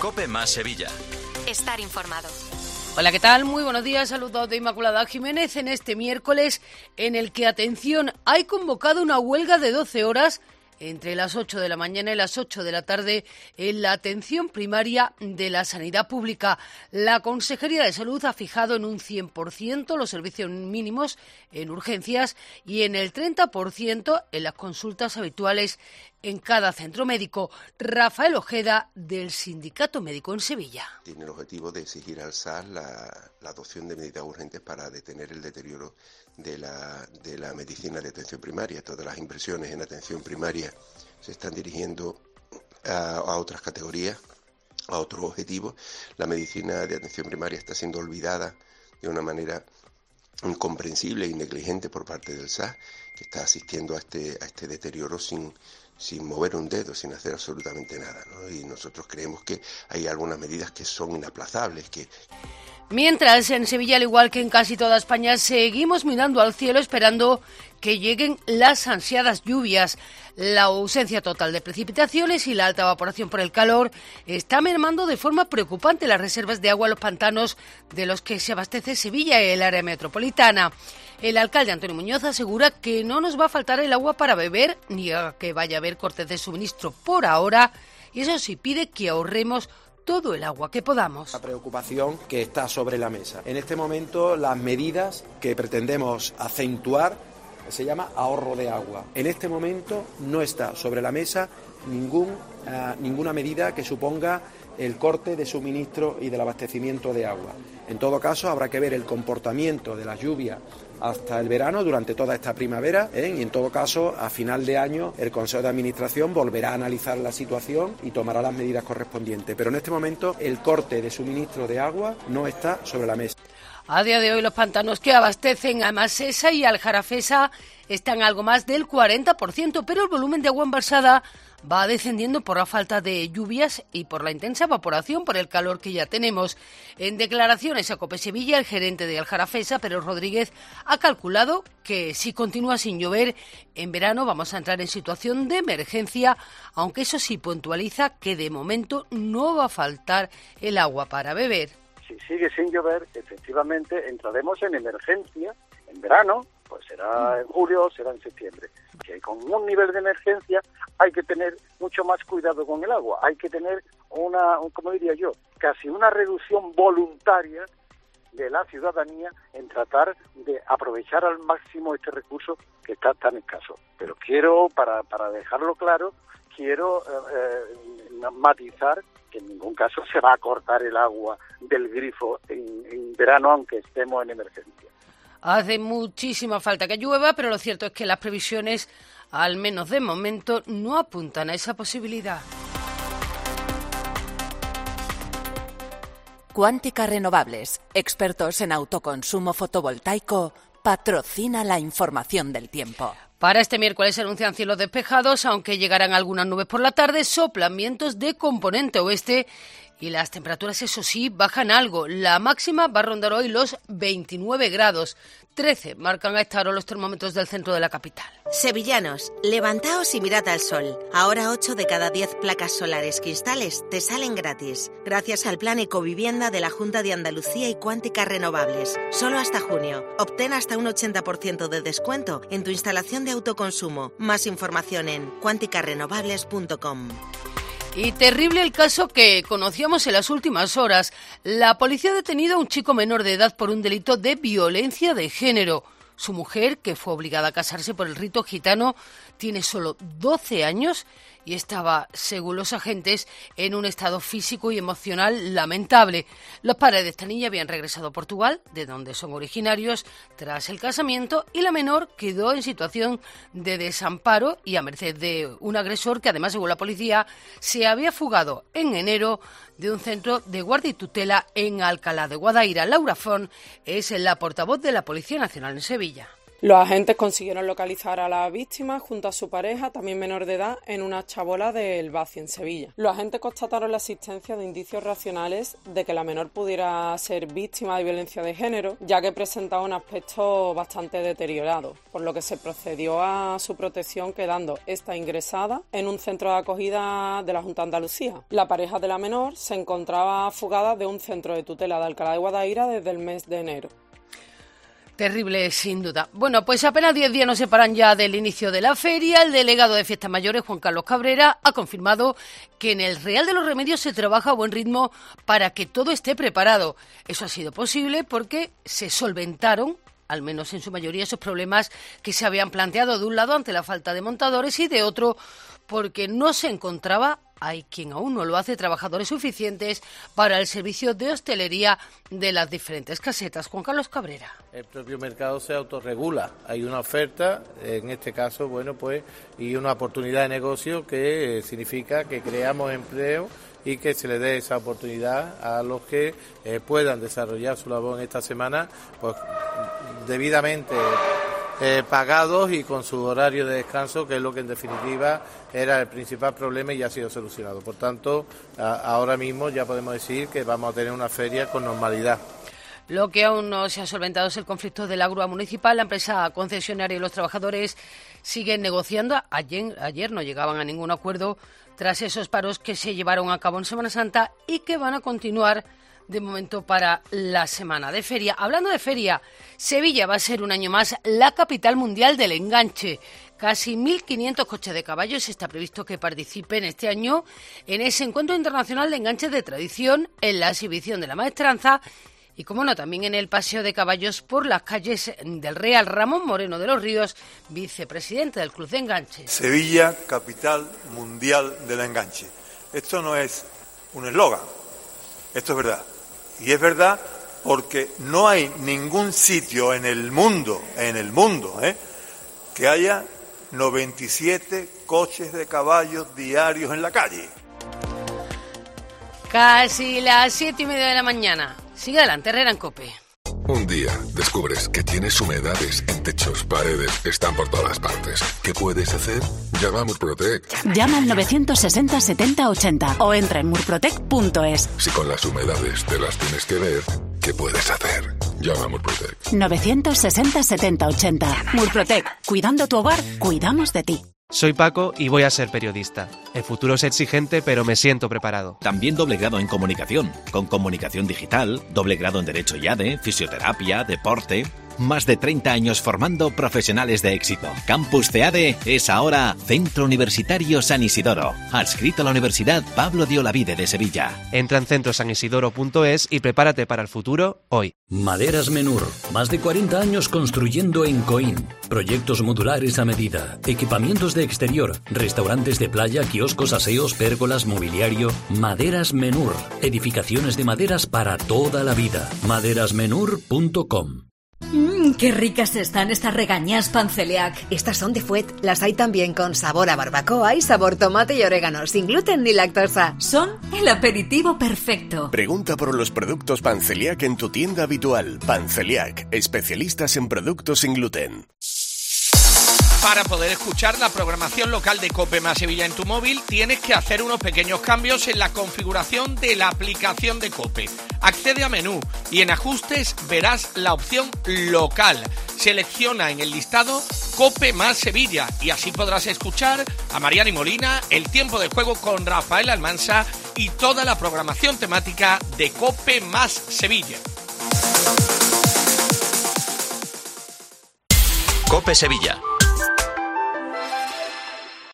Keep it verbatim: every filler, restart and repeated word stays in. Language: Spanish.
COPE más Sevilla. Estar informado. Hola, ¿qué tal? Muy buenos días, saludos de Inmaculada Jiménez en este miércoles en el que, atención, hay convocado una huelga de doce horas entre las ocho de la mañana y las ocho de la tarde en la atención primaria de la sanidad pública. La Consejería de Salud ha fijado en un cien por ciento los servicios mínimos en urgencias y en el treinta por ciento en las consultas habituales en cada centro médico. Rafael Ojeda, del Sindicato Médico en Sevilla. Tiene el objetivo de exigir al S A S la, la adopción de medidas urgentes para detener el deterioro de la, de la medicina de atención primaria. Todas las inversiones en atención primaria se están dirigiendo a, a otras categorías, a otros objetivos. La medicina de atención primaria está siendo olvidada de una manera incomprensible y negligente por parte del S A S, que está asistiendo a este, a este deterioro sin, sin mover un dedo, sin hacer absolutamente nada, ¿no? Y nosotros creemos que hay algunas medidas que son inaplazables, que... Mientras, en Sevilla, al igual que en casi toda España, seguimos mirando al cielo esperando que lleguen las ansiadas lluvias. La ausencia total de precipitaciones y la alta evaporación por el calor está mermando de forma preocupante las reservas de agua en los pantanos de los que se abastece Sevilla y el área metropolitana. El alcalde Antonio Muñoz asegura que no nos va a faltar el agua para beber ni a que vaya a haber cortes de suministro por ahora, y eso sí, pide que ahorremos todo el agua que podamos. La preocupación que está sobre la mesa. En este momento, las medidas que pretendemos acentuar se llama ahorro de agua. En este momento no está sobre la mesa ningún, uh, ninguna medida que suponga el corte de suministro y del abastecimiento de agua. En todo caso, habrá que ver el comportamiento de las lluvias hasta el verano, durante toda esta primavera, ¿eh? y en todo caso, a final de año, el Consejo de Administración volverá a analizar la situación y tomará las medidas correspondientes. Pero en este momento, el corte de suministro de agua no está sobre la mesa. A día de hoy, los pantanos que abastecen a Masesa y Aljarafesa están algo más del cuarenta por ciento, pero el volumen de agua embalsada va descendiendo por la falta de lluvias y por la intensa evaporación por el calor que ya tenemos. En declaraciones a COPE Sevilla, el gerente de Aljarafesa, Pedro Rodríguez, ha calculado que si continúa sin llover, en verano vamos a entrar en situación de emergencia, aunque eso sí puntualiza que de momento no va a faltar el agua para beber. Si sigue sin llover, efectivamente entraremos en emergencia en verano, pues será en julio o será en septiembre. Si hay con un nivel de emergencia, hay que tener mucho más cuidado con el agua. Hay que tener una, como diría yo, casi una reducción voluntaria de la ciudadanía en tratar de aprovechar al máximo este recurso que está tan escaso. Pero quiero, para, para dejarlo claro, quiero eh, eh, matizar que en ningún caso se va a cortar el agua del grifo en, en verano, aunque estemos en emergencia. Hace muchísima falta que llueva, pero lo cierto es que las previsiones, al menos de momento, no apuntan a esa posibilidad. Cuántica Renovables, expertos en autoconsumo fotovoltaico, patrocina la información del tiempo. Para este miércoles se anuncian cielos despejados, aunque llegarán algunas nubes por la tarde, soplan vientos de componente oeste y las temperaturas, eso sí, bajan algo. La máxima va a rondar hoy los veintinueve grados. trece marcan a esta hora los termómetros del centro de la capital. Sevillanos, levantaos y mirad al sol. Ahora ocho de cada diez placas solares cristales te salen gratis. Gracias al plan Ecovivienda de la Junta de Andalucía y Cuántica Renovables. Solo hasta junio. Obtén hasta un ochenta por ciento de descuento en tu instalación de autoconsumo. Más información en cuántica renovables punto com. Y terrible el caso que conocíamos en las últimas horas. La policía ha detenido a un chico menor de edad por un delito de violencia de género. Su mujer, que fue obligada a casarse por el rito gitano, tiene solo doce años y estaba, según los agentes, en un estado físico y emocional lamentable. Los padres de esta niña habían regresado a Portugal, de donde son originarios, tras el casamiento, y la menor quedó en situación de desamparo y a merced de un agresor que, además, según la policía, se había fugado en enero de un centro de guardia y tutela en Alcalá de Guadaira. Laura Font es la portavoz de la Policía Nacional en Sevilla. Los agentes consiguieron localizar a la víctima junto a su pareja, también menor de edad, en una chabola del Baci, en Sevilla. Los agentes constataron la existencia de indicios racionales de que la menor pudiera ser víctima de violencia de género, ya que presentaba un aspecto bastante deteriorado, por lo que se procedió a su protección, quedando esta ingresada en un centro de acogida de la Junta de Andalucía. La pareja de la menor se encontraba fugada de un centro de tutela de Alcalá de Guadaira desde el mes de enero. Terrible, sin duda. Bueno, pues apenas diez días nos separan ya del inicio de la feria. El delegado de Fiestas Mayores, Juan Carlos Cabrera, ha confirmado que en el Real de los Remedios se trabaja a buen ritmo para que todo esté preparado. Eso ha sido posible porque se solventaron, al menos en su mayoría, esos problemas que se habían planteado, de un lado ante la falta de montadores y de otro porque no se encontraba, hay quien aún no lo hace, trabajadores suficientes para el servicio de hostelería de las diferentes casetas. Juan Carlos Cabrera. El propio mercado se autorregula. Hay una oferta, en este caso, bueno, pues, y una oportunidad de negocio que eh, significa que creamos empleo y que se le dé esa oportunidad a los que eh, puedan desarrollar su labor en esta semana, pues debidamente eh, pagados y con su horario de descanso, que es lo que en definitiva era el principal problema y ya ha sido solucionado. Por tanto, a, ahora mismo ya podemos decir que vamos a tener una feria con normalidad. Lo que aún no se ha solventado es el conflicto de la grúa municipal. La empresa concesionaria y los trabajadores siguen negociando. Ayer, ayer no llegaban a ningún acuerdo tras esos paros que se llevaron a cabo en Semana Santa y que van a continuar de momento para la semana de feria. Hablando de feria, Sevilla va a ser un año más la capital mundial del enganche. Casi mil quinientos coches de caballos está previsto que participen este año en ese encuentro internacional de enganches de tradición, en la exhibición de la maestranza y, como no, también en el paseo de caballos por las calles del Real. Ramón Moreno de los Ríos, vicepresidente del Club de Enganche. Sevilla, capital mundial del enganche. Esto no es un eslogan, esto es verdad. Y es verdad porque no hay ningún sitio en el mundo, en el mundo, ¿eh? que haya noventa y siete coches de caballos diarios en la calle. Casi las siete y media de la mañana. Sigue adelante, Herrera en COPE. Un día descubres que tienes humedades en techos, paredes, están por todas partes. ¿Qué puedes hacer? Llama a Murprotec. Llama al novecientos sesenta setenta ochenta o entra en murprotec punto es. Si con las humedades te las tienes que ver, ¿qué puedes hacer? Llama a Murprotec. novecientos sesenta setenta ochenta. Murprotec. Cuidando tu hogar, cuidamos de ti. Soy Paco y voy a ser periodista. El futuro es exigente, pero me siento preparado. También doble grado en comunicación, con comunicación digital, doble grado en Derecho y A D E, fisioterapia, deporte. Más de treinta años formando profesionales de éxito. Campus C E A D E es ahora Centro Universitario San Isidoro, adscrito a la Universidad Pablo de Olavide de Sevilla. Entra en centro san isidoro punto es y prepárate para el futuro hoy. Maderas Menur, más de cuarenta años construyendo en Coín. Proyectos modulares a medida, equipamientos de exterior, restaurantes de playa, kioscos, aseos, pérgolas, mobiliario. Maderas Menur, edificaciones de maderas para toda la vida. maderas menur punto com. Mmm, qué ricas están estas regañas Panceliac. Estas son de Fuet. Las hay también con sabor a barbacoa y sabor tomate y orégano, sin gluten ni lactosa. Son el aperitivo perfecto. Pregunta por los productos Panceliac en tu tienda habitual. Panceliac, especialistas en productos sin gluten. Para poder escuchar la programación local de COPE más Sevilla en tu móvil, tienes que hacer unos pequeños cambios en la configuración de la aplicación de COPE. Accede a menú y en ajustes verás la opción local. Selecciona en el listado COPE más Sevilla y así podrás escuchar a Mariani Molina, el tiempo de juego con Rafael Almansa y toda la programación temática de COPE más Sevilla. COPE Sevilla.